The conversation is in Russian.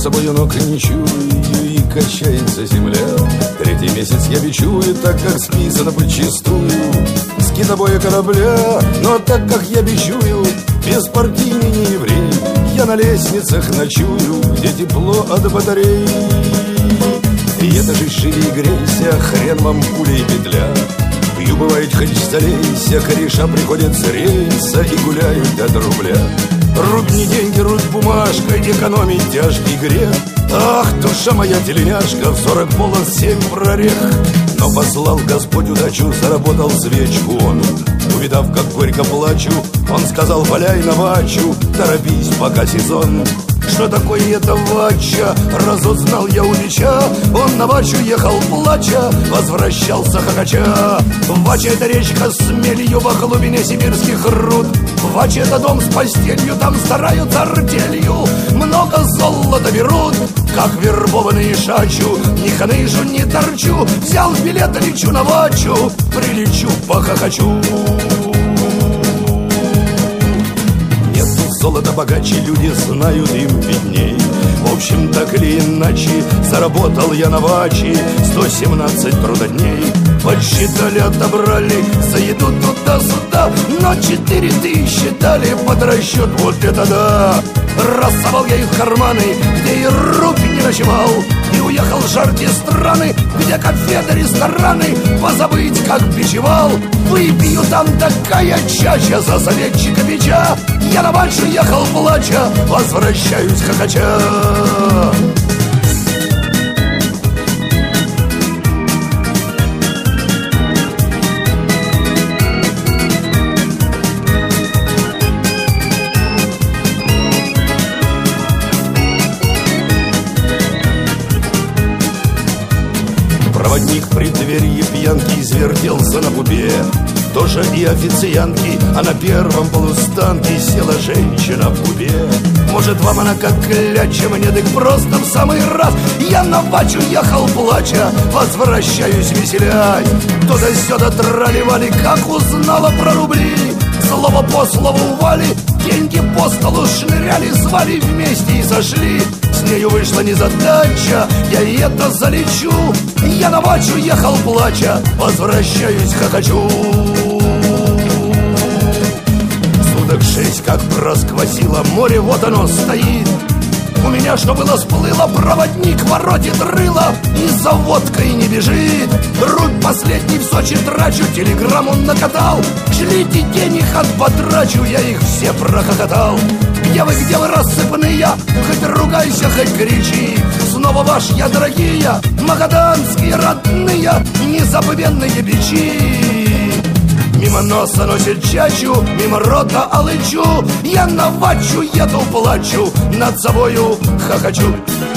собою ног не чую, и качается земля. Третий месяц я бичую, так как списано подчистую с китобоя корабля. Но так как я бичую, беспартийный не еврей, я на лестницах ночую, где тепло от батарей. И это же живи и грейся, хрен вам пуля и петля. Пью, бывает, хоть залейся, кореша приходят с рейса и гуляют от рубля. Рубь не деньги, рубь бумажкой, экономить тяжкий грех. Ах, душа моя теленяшка, в 40 полос 7 прорех. Но послал Господь удачу, заработал свечку он. Увидав, как горько плачу, он сказал: валяй на вачу, торопись, пока сезон. Что такое это вача? Разузнал я у Лича. Он на вачу ехал плача, возвращался хохоча. Вача — это речка с мелью во глубине сибирских руд. Вача — это дом с постелью, там стараются артелью. Много золота берут, как вербованные шачу. Ни ханыжу, ни торчу, взял билет, лечу на вачу. Прилечу, похохочу. Золото богаче, люди знают, им видней. В общем, так или иначе, заработал я на ваче 117 трудодней. Подсчитали, отобрали за еду туда-сюда, но 4000 дали под расчет, вот это да. Рассовал я их в карманы, где и руки не ночевал, и уехал в жаркие страны, где конфеты, рестораны, позабыть, как бичевал. Выпью там такая чача за советчика бича. Я на вачу ехал плача, возвращаюсь хохоча. Проводник в преддверии пьянки извертелся на пупе. Тоже и официантки, а на первом полустанке села женщина в купе. Может, вам она как кляча, мне так просто в самый раз. Я на вачу ехал плача, возвращаюсь веселясь. Туда-сюда трали-вали, как узнала про рубли. Слово по слову вали, деньги по столу шныряли, звали вместе и сошли. С нею вышла незадача, я и это залечу. Я на вачу ехал плача, возвращаюсь хохочу. Суток 6 как просквозило, море вот оно стоит. У меня что было сплыло, проводник воротит рыло и за водкой не бежит. Рубль последний в Сочи трачу, телеграмму накатал. Шлите денег, отпотрачу, я их все прохохотал. Где вы, рассыпанные? Хоть ругайся, хоть кричи. Снова ваш я, дорогие, магаданские родные, незабвенные бичи. Мимо носа носит чачу, мимо рота алычу. Я на вачу еду, плачу, над собою хохочу.